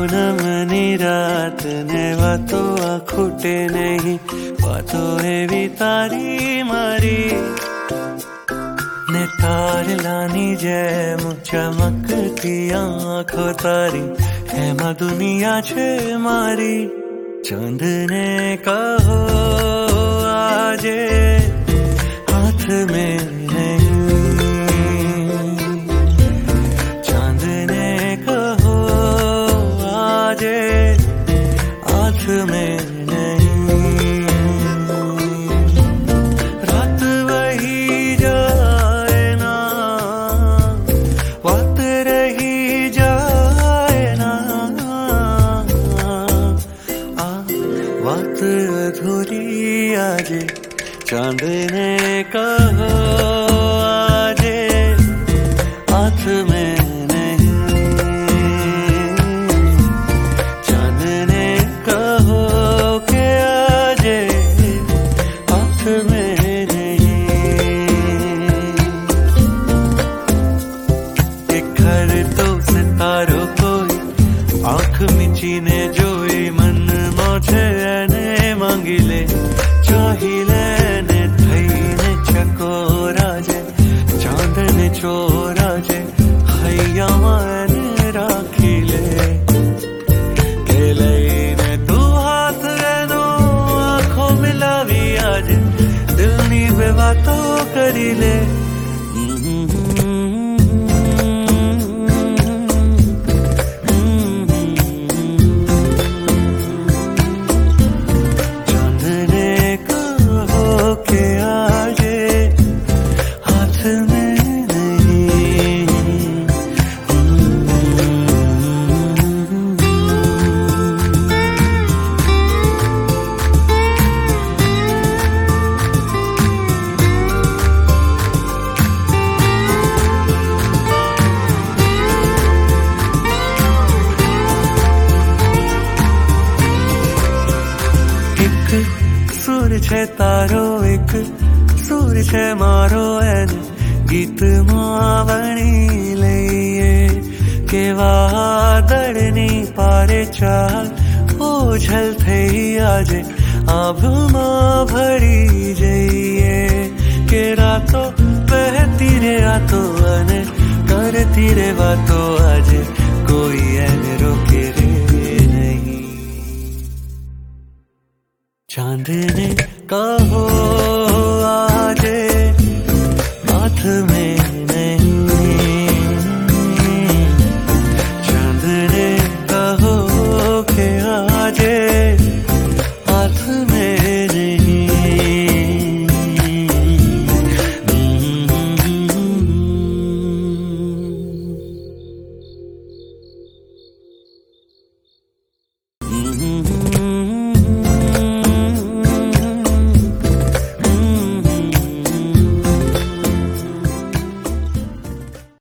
પૂનમની રાતને વાતો આ ખૂટે નહીં, વાતો એવી તારી મારી ને તારલાની જેમ ચમકતી આંખો તારી, એમાં દુનિયા છે મારી. ચાંદને કહો આજે હાથ મેં નહીં, ચાંદને કહો આજે હાથ મેં नहीं. रात वही जाए ना, बात रही जाए ना, बात अधूरी आजे. चांदने कहो आजे हाथ में आँख मीचीने जोई मन मोछे ने मांगी ले, चाहिले ने थईने चकोराजे, चांदने चोराजे हैया माने राखी ले. के लईने तू हाथ रेनो आँखों मिलावी आज, दिलनी बे वातो करी ले. सुर छे तारो एक सुर छे मारो एन गीत मावणी लईए, केवा दड़नी पारे चाल ओझल थई आजे आभमा भरी जईए. के रातो बहती रे आतो अने करती रे वातो आजे कोई एने रोके रे नहीं. चांदने कहो आजे हाथ में